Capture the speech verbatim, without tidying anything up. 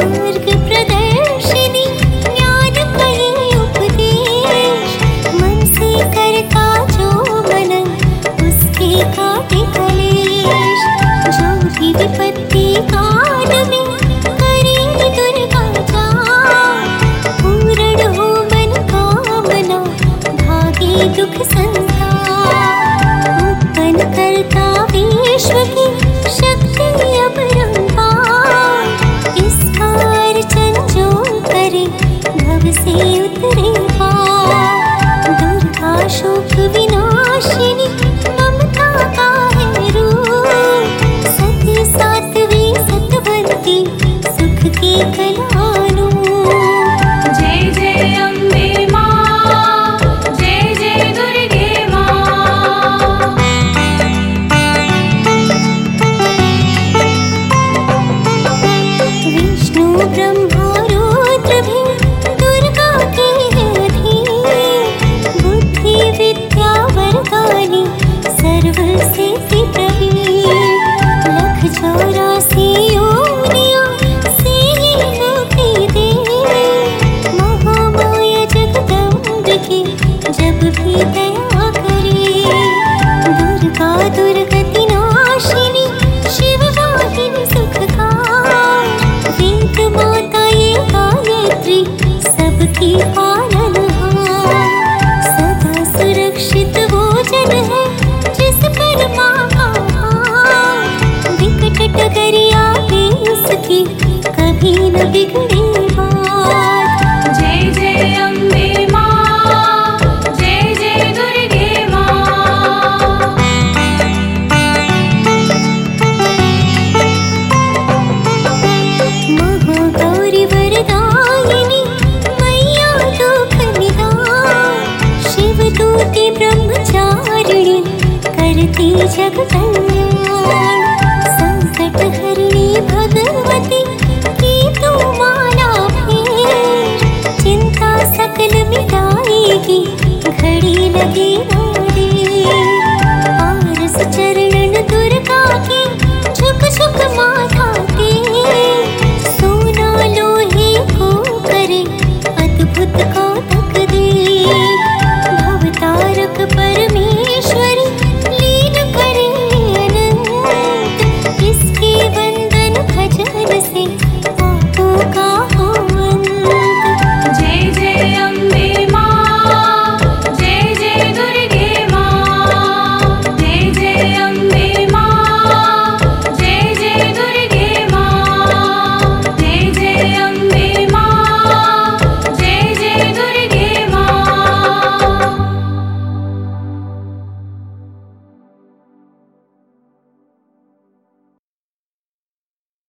मार्ग प्रदर्शिनी ज्ञान का ये उपदेश, मन से करता जो मनन उसके काटे कलेश। जो भी विपत्ति काल में करे दुर्गा जाप, पूर्ण हो मन कामना भागे दुख संसार। उत्पन्न करता विश्व की शक्ति अपरंपार, इसका अर्चन जो करे भव से उतरे पार। दुर्गा शोक विनाशिनी ममता का है रूप, सत्य सात्वी सतवंती सुख की कलानूप। जय जय अम्बे माँ, जय जय दुर्गे माँ। विष्णु ब्रह्मा रुद्र भी दुर्गा के अधीन, बुद्धि विद्या वरदानी सर्व सिद्धि प्रवीण। लख चौरासी योनियों से ही मुक्ति दे, महामाया जगदम्ब की जब भी दया करे। दुर्गा दुर्गति नाशिनी शिव वाहिनी सुखकार, वेद माता ये गायत्री सबकी पालनहार। सदा सुरक्षित वो जन है जिस पर माँ का हाथ, विकट डगरिया पे उसकी कभी न बिगड़े बात। जय जय अम्बे माँ, जय जय दुर्गे माँ। महागौरी वरदायिनी मैया दुख निदान, शिवदूती ब्रह्मचारिणी करती जग कल्याण। संकट हरिणी भगवती की तू माँ